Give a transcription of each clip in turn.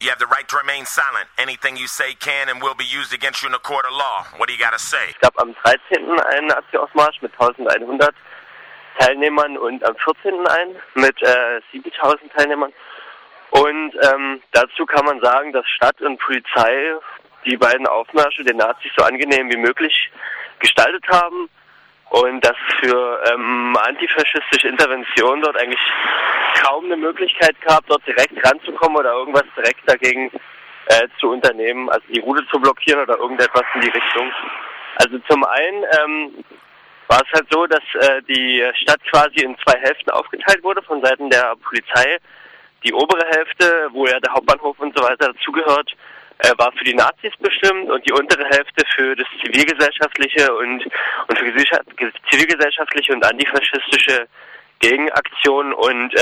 You have the right to remain silent. Anything you say can and will be used against you in a court of law. What do you got to say? Es gab am 13. einen Nazi-Aufmarsch mit 1100 Teilnehmern und am 14. einen mit 7000 Teilnehmern. Und dazu kann man sagen, dass Stadt und Polizei die beiden Aufmärsche den Nazis so angenehm wie möglich gestaltet haben und dass für antifaschistische Intervention dort eigentlich kaum eine Möglichkeit gab, dort direkt ranzukommen oder irgendwas direkt dagegen zu unternehmen, also die Route zu blockieren oder irgendetwas in die Richtung. Also zum einen war es halt so, dass die Stadt quasi in zwei Hälften aufgeteilt wurde von Seiten der Polizei. Die obere Hälfte, wo ja der Hauptbahnhof und so weiter dazugehört, war für die Nazis bestimmt und die untere Hälfte für das zivilgesellschaftliche und für zivilgesellschaftliche und antifaschistische Gegenaktionen. Und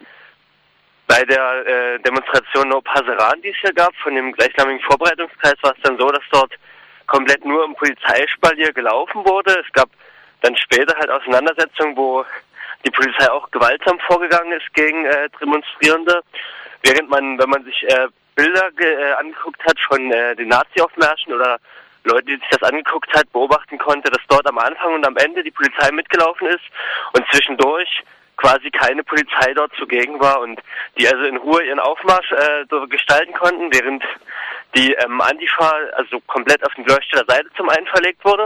bei der Demonstration No Passeran, die es hier gab, von dem gleichnamigen Vorbereitungskreis, war es dann so, dass dort komplett nur im Polizeispalier gelaufen wurde. Es gab dann später halt Auseinandersetzungen, wo die Polizei auch gewaltsam vorgegangen ist gegen Demonstrierende, während man, wenn man sich Bilder angeguckt hat von den Nazi-Aufmärschen oder Leute, die sich das angeguckt hat, beobachten konnte, dass dort am Anfang und am Ende die Polizei mitgelaufen ist und zwischendurch quasi keine Polizei dort zugegen war und die also in Ruhe ihren Aufmarsch gestalten konnten, während die Antifa also komplett auf die Leuchtsteller Seite zum einen verlegt wurde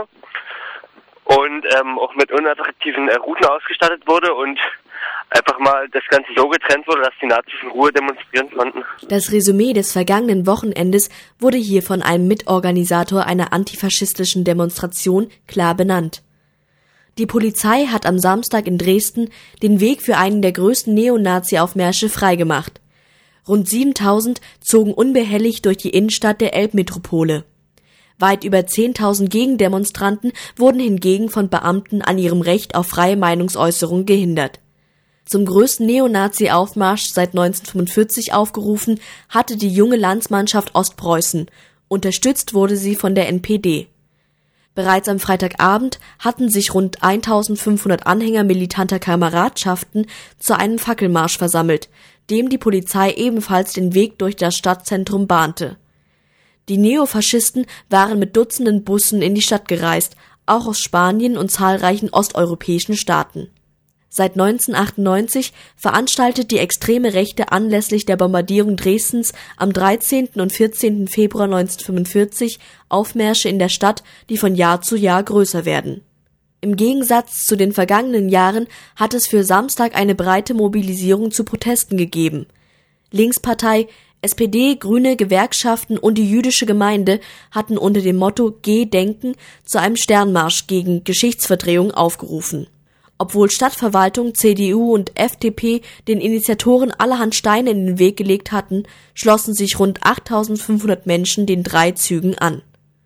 und auch mit unattraktiven Routen ausgestattet wurde und einfach mal das Ganze so getrennt wurde, dass die Nazis in Ruhe demonstrieren konnten. Das Resümee des vergangenen Wochenendes wurde hier von einem Mitorganisator einer antifaschistischen Demonstration klar benannt. Die Polizei hat am Samstag in Dresden den Weg für einen der größten Neonazi-Aufmärsche freigemacht. Rund 7000 zogen unbehelligt durch die Innenstadt der Elbmetropole. Weit über 10.000 Gegendemonstranten wurden hingegen von Beamten an ihrem Recht auf freie Meinungsäußerung gehindert. Zum größten Neonazi-Aufmarsch seit 1945 aufgerufen, hatte die junge Landsmannschaft Ostpreußen. Unterstützt wurde sie von der NPD. Bereits am Freitagabend hatten sich rund 1.500 Anhänger militanter Kameradschaften zu einem Fackelmarsch versammelt, dem die Polizei ebenfalls den Weg durch das Stadtzentrum bahnte. Die Neofaschisten waren mit Dutzenden Bussen in die Stadt gereist, auch aus Spanien und zahlreichen osteuropäischen Staaten. Seit 1998 veranstaltet die extreme Rechte anlässlich der Bombardierung Dresdens am 13. und 14. Februar 1945 Aufmärsche in der Stadt, die von Jahr zu Jahr größer werden. Im Gegensatz zu den vergangenen Jahren hat es für Samstag eine breite Mobilisierung zu Protesten gegeben. Linkspartei, SPD, Grüne, Gewerkschaften und die jüdische Gemeinde hatten unter dem Motto Gedenken zu einem Sternmarsch gegen Geschichtsverdrehung aufgerufen. Obwohl Stadtverwaltung, CDU und FDP den Initiatoren allerhand Steine in den Weg gelegt hatten, schlossen sich rund 8.500 Menschen den 3 Zügen an.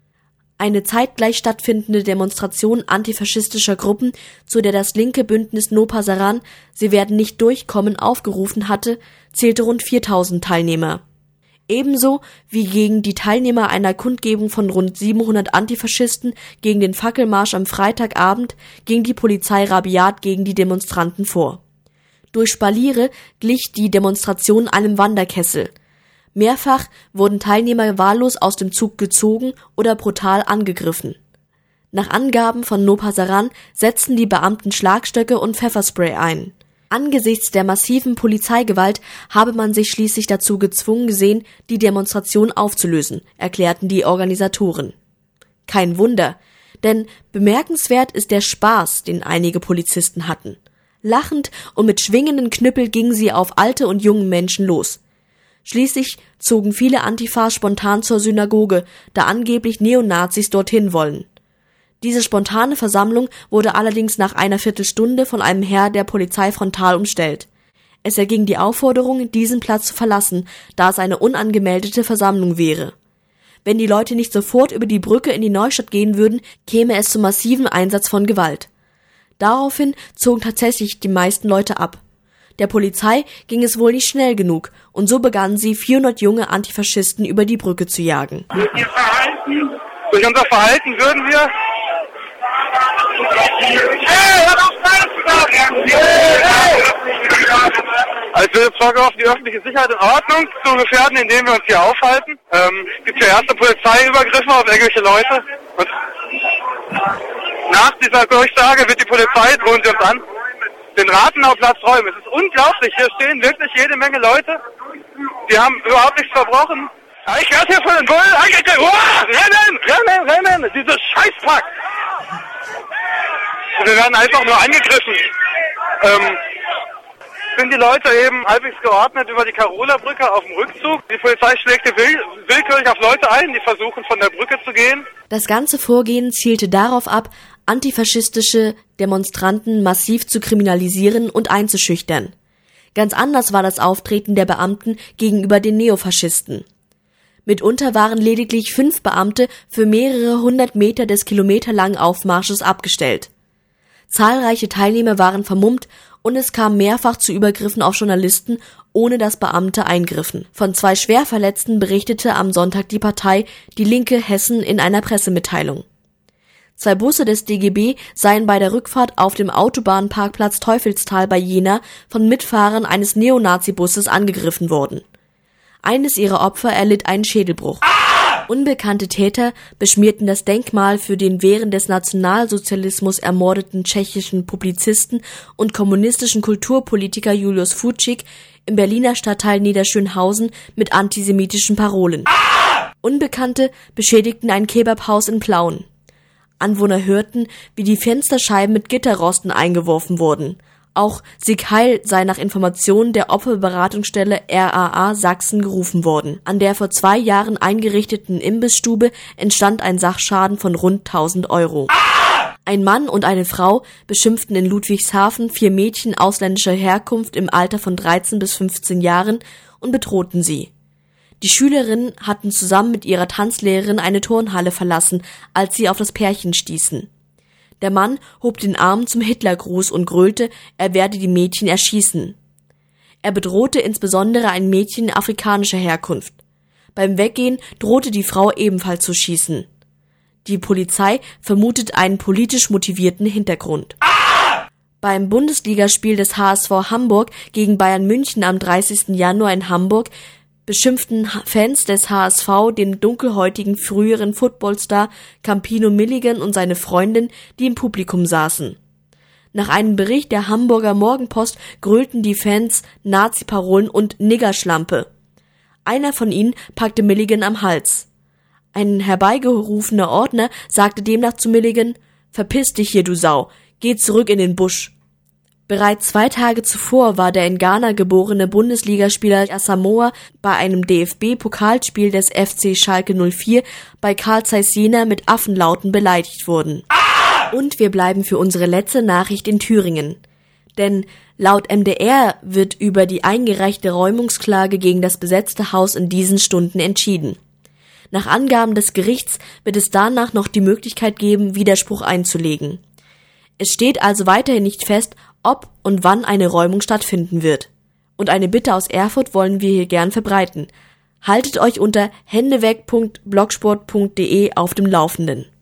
Eine zeitgleich stattfindende Demonstration antifaschistischer Gruppen, zu der das linke Bündnis No Passeran Sie werden nicht durchkommen aufgerufen hatte, zählte rund 4.000 Teilnehmer. Ebenso wie gegen die Teilnehmer einer Kundgebung von rund 700 Antifaschisten gegen den Fackelmarsch am Freitagabend ging die Polizei rabiat gegen die Demonstranten vor. Durch Spaliere glich die Demonstration einem Wanderkessel. Mehrfach wurden Teilnehmer wahllos aus dem Zug gezogen oder brutal angegriffen. Nach Angaben von No Passeran setzten die Beamten Schlagstöcke und Pfefferspray ein. Angesichts der massiven Polizeigewalt habe man sich schließlich dazu gezwungen gesehen, die Demonstration aufzulösen, erklärten die Organisatoren. Kein Wunder, denn bemerkenswert ist der Spaß, den einige Polizisten hatten. Lachend und mit schwingenden Knüppel gingen sie auf alte und junge Menschen los. Schließlich zogen viele Antifas spontan zur Synagoge, da angeblich Neonazis dorthin wollen. Diese spontane Versammlung wurde allerdings nach einer Viertelstunde von einem Heer der Polizei frontal umstellt. Es erging die Aufforderung, diesen Platz zu verlassen, da es eine unangemeldete Versammlung wäre. Wenn die Leute nicht sofort über die Brücke in die Neustadt gehen würden, käme es zu massivem Einsatz von Gewalt. Daraufhin zogen tatsächlich die meisten Leute ab. Der Polizei ging es wohl nicht schnell genug, und so begannen sie, 400 junge Antifaschisten über die Brücke zu jagen. Durch unser Verhalten würden wir... Hey, hör auf, als würde Flagge auf die öffentliche Sicherheit und Ordnung zu gefährden, indem wir uns hier aufhalten. Es gibt ja erste Polizeiübergriffe auf irgendwelche Leute. Und nach dieser Durchsage wird die Polizei, drohen sie uns an, den Rathenauplatz räumen. Es ist unglaublich, hier stehen wirklich jede Menge Leute, die haben überhaupt nichts verbrochen. Ich werde hier von den Bullen angegriffen. Rennen! Dieses Scheißpack! Wir werden einfach nur angegriffen. Sind die Leute eben halbwegs geordnet über die Karola-Brücke auf dem Rückzug. Die Polizei schlägt willkürlich auf Leute ein, die versuchen von der Brücke zu gehen. Das ganze Vorgehen zielte darauf ab, antifaschistische Demonstranten massiv zu kriminalisieren und einzuschüchtern. Ganz anders war das Auftreten der Beamten gegenüber den Neofaschisten. Mitunter waren lediglich 5 Beamte für mehrere 100 Meter des kilometerlangen Aufmarsches abgestellt. Zahlreiche Teilnehmer waren vermummt und es kam mehrfach zu Übergriffen auf Journalisten, ohne dass Beamte eingriffen. Von 2 Schwerverletzten berichtete am Sonntag die Partei Die Linke Hessen in einer Pressemitteilung. 2 Busse des DGB seien bei der Rückfahrt auf dem Autobahnparkplatz Teufelstal bei Jena von Mitfahrern eines Neonazi-Busses angegriffen worden. Eines ihrer Opfer erlitt einen Schädelbruch. Unbekannte Täter beschmierten das Denkmal für den während des Nationalsozialismus ermordeten tschechischen Publizisten und kommunistischen Kulturpolitiker Julius Fučík im Berliner Stadtteil Niederschönhausen mit antisemitischen Parolen. Unbekannte beschädigten ein Kebabhaus in Plauen. Anwohner hörten, wie die Fensterscheiben mit Gitterrosten eingeworfen wurden. Auch Sieg Heil sei nach Informationen der Opferberatungsstelle RAA Sachsen gerufen worden. An der vor 2 Jahren eingerichteten Imbissstube entstand ein Sachschaden von rund 1.000 Euro. Ein Mann und eine Frau beschimpften in Ludwigshafen 4 Mädchen ausländischer Herkunft im Alter von 13 bis 15 Jahren und bedrohten sie. Die Schülerinnen hatten zusammen mit ihrer Tanzlehrerin eine Turnhalle verlassen, als sie auf das Pärchen stießen. Der Mann hob den Arm zum Hitlergruß und gröhlte, er werde die Mädchen erschießen. Er bedrohte insbesondere ein Mädchen afrikanischer Herkunft. Beim Weggehen drohte die Frau ebenfalls zu schießen. Die Polizei vermutet einen politisch motivierten Hintergrund. Beim Bundesligaspiel des HSV Hamburg gegen Bayern München am 30. Januar in Hamburg beschimpften Fans des HSV den dunkelhäutigen früheren Footballstar Campino Milligan und seine Freundin, die im Publikum saßen. Nach einem Bericht der Hamburger Morgenpost grölten die Fans Nazi-Parolen und Niggerschlampe. Einer von ihnen packte Milligan am Hals. Ein herbeigerufener Ordner sagte demnach zu Milligan: »Verpiss dich hier, du Sau, geh zurück in den Busch.« Bereits 2 Tage zuvor war der in Ghana geborene Bundesligaspieler Asamoah bei einem DFB-Pokalspiel des FC Schalke 04 bei Carl Zeiss Jena mit Affenlauten beleidigt worden. Und wir bleiben für unsere letzte Nachricht in Thüringen. Denn laut MDR wird über die eingereichte Räumungsklage gegen das besetzte Haus in diesen Stunden entschieden. Nach Angaben des Gerichts wird es danach noch die Möglichkeit geben, Widerspruch einzulegen. Es steht also weiterhin nicht fest, ob und wann eine Räumung stattfinden wird. Und eine Bitte aus Erfurt wollen wir hier gern verbreiten. Haltet euch unter händeweg.blogsport.de auf dem Laufenden.